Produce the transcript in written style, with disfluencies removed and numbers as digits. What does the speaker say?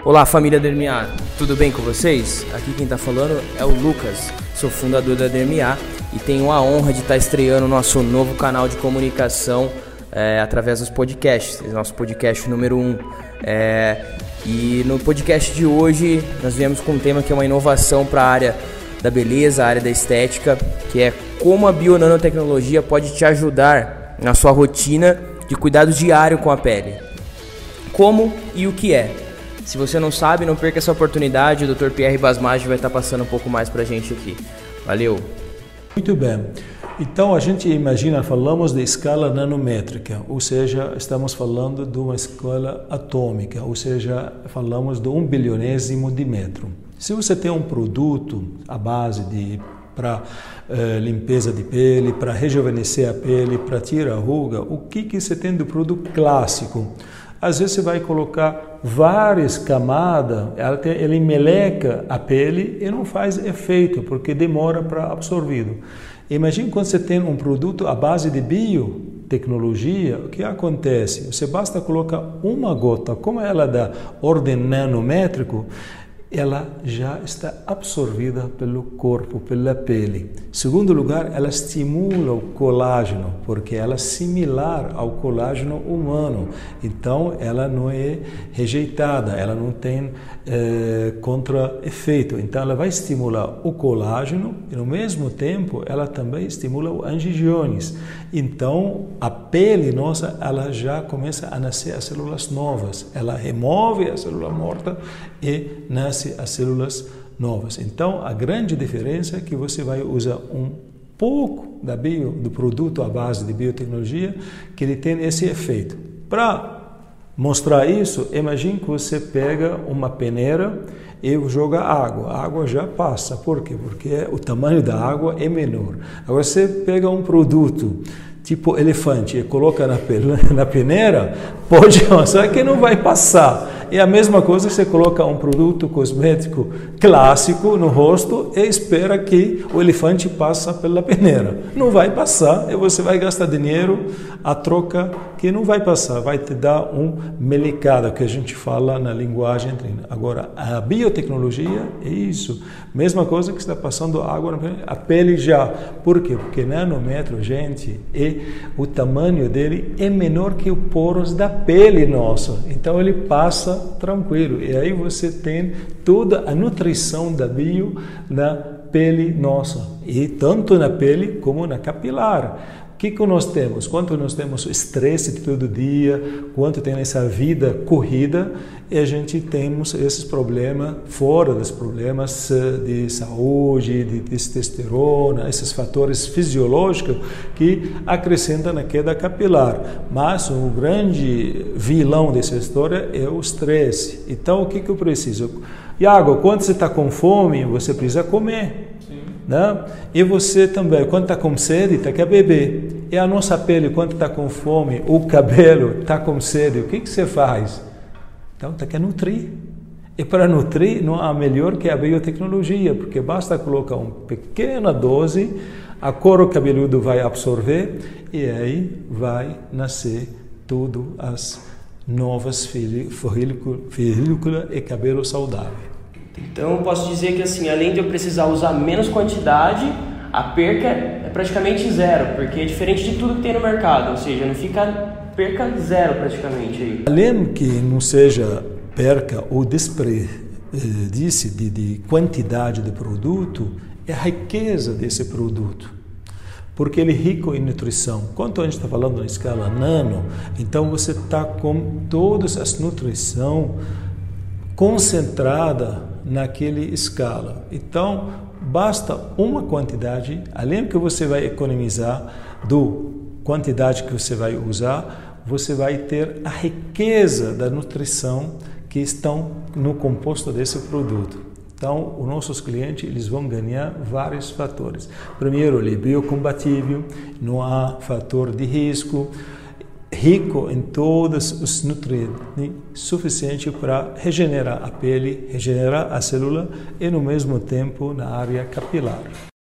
Olá, família Dermiá, tudo bem com vocês? Aqui quem está falando é o Lucas, sou fundador da Dermiá e tenho a honra de estar estreando o nosso novo canal de comunicação através dos podcasts, nosso podcast número 1. E no podcast de hoje nós viemos com um tema que é uma inovação para a área da beleza, a área da estética, que é como a bionanotecnologia pode te ajudar na sua rotina de cuidado diário com a pele. Como e o que é? Se você não sabe, não perca essa oportunidade, o Dr. Pierre Basmagi vai estar passando um pouco mais para a gente aqui. Valeu! Muito bem. Então a gente imagina, falamos de escala nanométrica, ou seja, estamos falando de uma escala atômica, ou seja, falamos de 1 bilionésimo de metro. Se você tem um produto à base para limpeza de pele, para rejuvenescer a pele, para tirar a ruga, o que você tem do produto clássico? Às vezes você vai colocar várias camadas, ele meleca a pele e não faz efeito, porque demora para absorvido. Imagine quando você tem um produto à base de biotecnologia, o que acontece? Você basta colocar uma gota, como ela é da ordem nanométrico, ela já está absorvida pelo corpo, pela pele. Segundo lugar, ela estimula o colágeno, porque ela é similar ao colágeno humano. Então, ela não é rejeitada, ela não tem contra-efeito. Então, ela vai estimular o colágeno e, no mesmo tempo, ela também estimula o angiogenes. Então, a pele nossa, ela já começa a nascer as células novas. Ela remove a célula morta e nasce as células novas. Então, a grande diferença é que você vai usar um pouco do produto à base de biotecnologia que ele tem esse efeito. Para mostrar isso, imagine que você pega uma peneira e joga água. A água já passa. Por quê? Porque o tamanho da água é menor. Agora você pega um produto tipo elefante e coloca na peneira, pode mostrar que não vai passar. É a mesma coisa que você coloca um produto cosmético clássico no rosto e espera que o elefante passe pela peneira. Não vai passar e você vai gastar dinheiro a troca que não vai passar, vai te dar um melecado, que a gente fala na linguagem treina. Agora, a biotecnologia é isso. Mesma coisa que está passando água na pele, a pele já. Por quê? Porque nanômetro, gente, o tamanho dele é menor que os poros da pele nossa. Então, ele passa tranquilo. E aí você tem toda a nutrição da bio na pele nossa. E tanto na pele como na capilar. O que nós temos? Quanto nós temos estresse de todo dia, quanto tem essa vida corrida, e a gente temos esses problemas, fora dos problemas de saúde, de testosterona, esses fatores fisiológicos que acrescentam na queda capilar. Mas o grande vilão dessa história é o estresse. Então, o que eu preciso? Iago, quando você está com fome, você precisa comer. Né? E você também, quando está com sede, quer beber. E a nossa pele, quando está com fome, o cabelo está com sede, o que você faz? Então, quer nutrir. E para nutrir, não há melhor que a biotecnologia, porque basta colocar uma pequena dose, a couro cabeludo vai absorver e aí vai nascer tudo as novas folículas e cabelo saudável. Então eu posso dizer que assim, além de eu precisar usar menos quantidade, a perca é praticamente zero, porque é diferente de tudo que tem no mercado, ou seja, não fica perca zero praticamente aí. Além que não seja perca ou desperdício de quantidade de produto, é a riqueza desse produto, porque ele é rico em nutrição. Quando a gente está falando na escala nano, então você está com todas as nutrições concentrada naquele escala. Então, basta uma quantidade, além que você vai economizar do quantidade que você vai usar, você vai ter a riqueza da nutrição que estão no composto desse produto. Então, os nossos clientes eles vão ganhar vários fatores. Primeiro, ele é biocompatível, não há fator de risco, rico em todos os nutrientes suficientes para regenerar a pele, regenerar a célula e, no mesmo tempo, na área capilar.